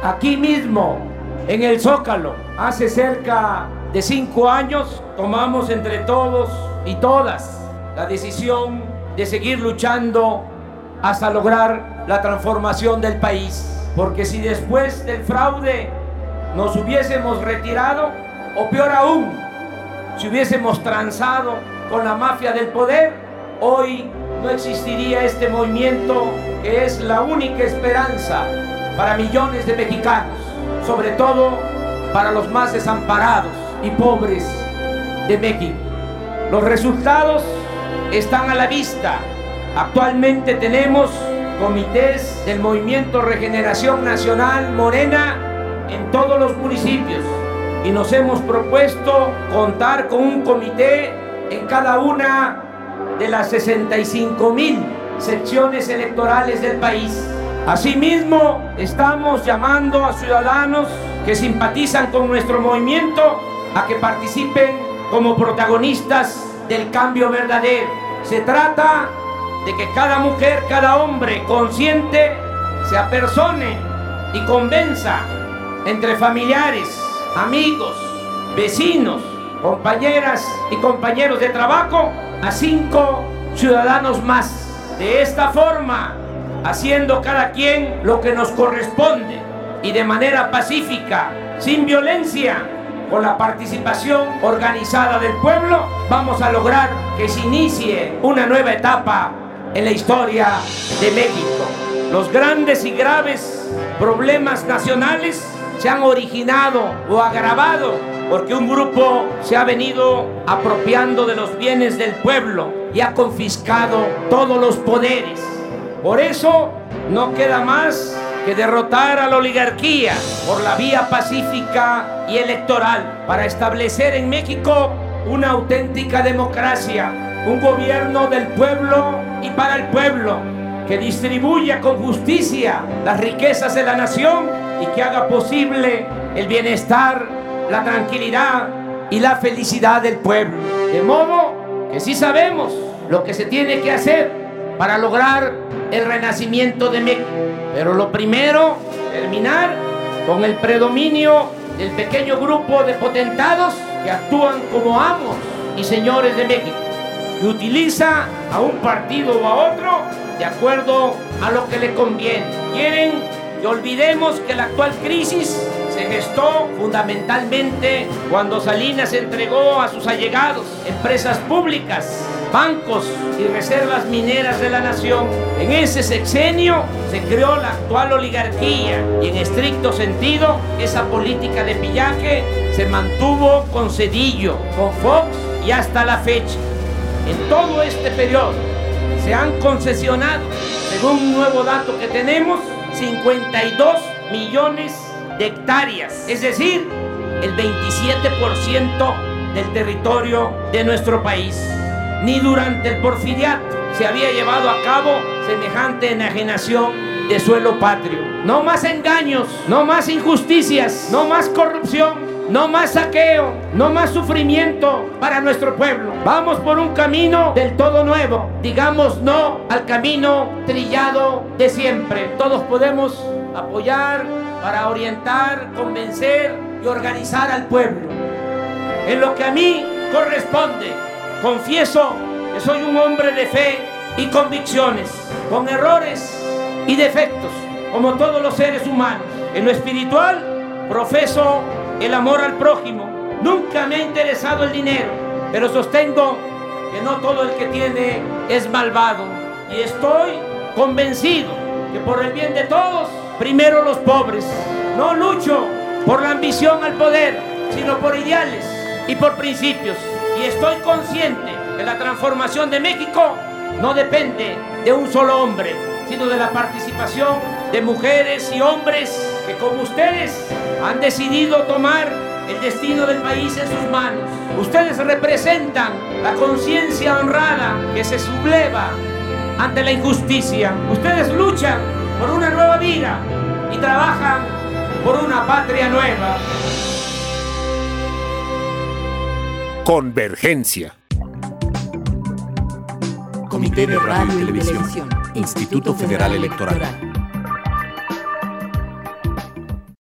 aquí mismo, en el Zócalo. Hace cerca de 5 años tomamos entre todos y todas la decisión de seguir luchando hasta lograr la transformación del país. Porque si después del fraude nos hubiésemos retirado, o peor aún, si hubiésemos transado con la mafia del poder, hoy no existiría este movimiento que es la única esperanza para millones de mexicanos, sobre todo para los más desamparados y pobres de México. Los resultados están a la vista. Actualmente tenemos comités del Movimiento Regeneración Nacional Morena en todos los municipios y nos hemos propuesto contar con un comité en cada una de las 65,000 secciones electorales del país. Asimismo, estamos llamando a ciudadanos que simpatizan con nuestro movimiento a que participen como protagonistas del cambio verdadero. Se trata de que cada mujer, cada hombre consciente se apersone y convenza entre familiares, amigos, vecinos, compañeras y compañeros de trabajo a 5 ciudadanos más. De esta forma, haciendo cada quien lo que nos corresponde y de manera pacífica, sin violencia, con la participación organizada del pueblo, vamos a lograr que se inicie una nueva etapa en la historia de México. Los grandes y graves problemas nacionales se han originado o agravado porque un grupo se ha venido apropiando de los bienes del pueblo y ha confiscado todos los poderes. Por eso no queda más que derrotar a la oligarquía por la vía pacífica y electoral para establecer en México una auténtica democracia, un gobierno del pueblo y para el pueblo, que distribuya con justicia las riquezas de la nación y que haga posible el bienestar, la tranquilidad y la felicidad del pueblo. De modo que sí sabemos lo que se tiene que hacer para lograr el renacimiento de México. Pero lo primero, terminar con el predominio del pequeño grupo de potentados que actúan como amos y señores de México, que utiliza a un partido o a otro de acuerdo a lo que le conviene. Quieren que olvidemos que la actual crisis se gestó fundamentalmente cuando Salinas entregó a sus allegados empresas públicas, bancos y reservas mineras de la nación. En ese sexenio se creó la actual oligarquía y en estricto sentido esa política de pillaje se mantuvo con Zedillo, con Fox y hasta la fecha. En todo este periodo se han concesionado, según un nuevo dato que tenemos, 52 millones de hectáreas, es decir, el 27% del territorio de nuestro país. Ni durante el porfiriato se había llevado a cabo semejante enajenación de suelo patrio. No más engaños, no más injusticias, no más corrupción, no más saqueo, no más sufrimiento para nuestro pueblo. Vamos por un camino del todo nuevo. Digamos no al camino trillado de siempre. Todos podemos apoyar para orientar, convencer y organizar al pueblo. En lo que a mí corresponde, confieso que soy un hombre de fe y convicciones, con errores y defectos, como todos los seres humanos. En lo espiritual, profeso el amor al prójimo. Nunca me ha interesado el dinero, pero sostengo que no todo el que tiene es malvado. Y estoy convencido que por el bien de todos, primero los pobres. No lucho por la ambición al poder, sino por ideales y por principios. Y estoy consciente que la transformación de México no depende de un solo hombre, sino de la participación de mujeres y hombres que, como ustedes, han decidido tomar el destino del país en sus manos. Ustedes representan la conciencia honrada que se subleva ante la injusticia. Ustedes luchan por una nueva vida y trabajan por una patria nueva. Convergencia. Comité de Radio y Televisión. Instituto Federal Electoral.